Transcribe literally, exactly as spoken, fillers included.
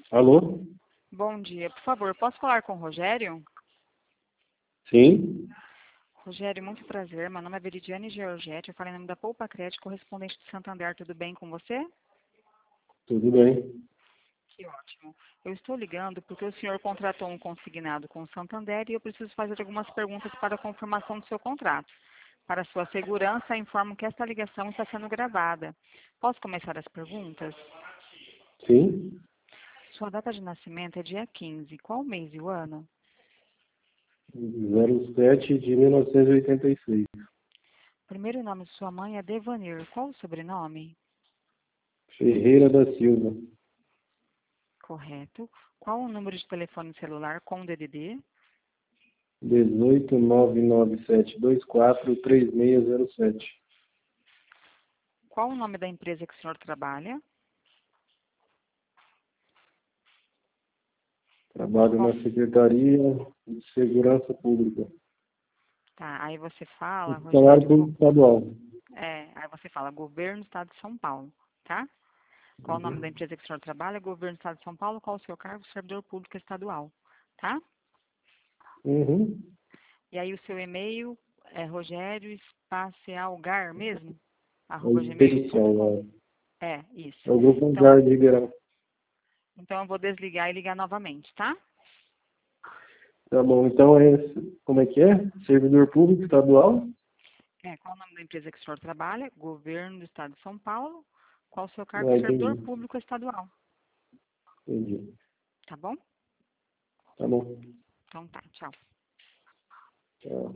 Alô? Bom dia. Por favor, posso falar com o Rogério? Sim? Rogério, muito prazer. Meu nome é Veridiane Georgette. Eu falo em nome da Poupa Crédito, correspondente de Santander. Tudo bem com você? Tudo bem. Que ótimo. Eu estou ligando porque o senhor contratou um consignado com o Santander e eu preciso fazer algumas perguntas para a confirmação do seu contrato. Para sua segurança, informo que esta ligação está sendo gravada. Posso começar as perguntas? Sim? Sua data de nascimento é dia quinze. Qual o mês e o ano? zero sete de mil novecentos e oitenta e seis. O primeiro nome de sua mãe é Devanir. Qual o sobrenome? Ferreira da Silva. Correto. Qual o número de telefone celular com D D D? dezoito nove nove sete dois quatro três seis zero sete. Qual o nome da empresa que o senhor trabalha? Trabalho Qual... na Secretaria de Segurança Pública. Tá, aí você fala, Salário Rogério, Público go- Estadual. é, aí você fala Governo do Estado de São Paulo, tá? Qual o nome da empresa que o senhor trabalha? Governo do Estado de São Paulo. Qual o seu cargo? Servidor Público Estadual, tá? Uhum. E aí o seu e-mail é Rogério Espacialgar mesmo? É o Arroba gmail ponto com. Expedição, É, isso. é o Grupo Então, Angar de Ribeirão. então eu vou desligar e ligar novamente, tá? Tá bom, então é, como é que é? Servidor Público Estadual? É, qual o nome da empresa que o senhor trabalha? Governo do Estado de São Paulo. Qual o seu cargo? Ah, Servidor entendi. Público Estadual. Entendi. Tá bom? Tá bom. Então tá, tchau. Tchau.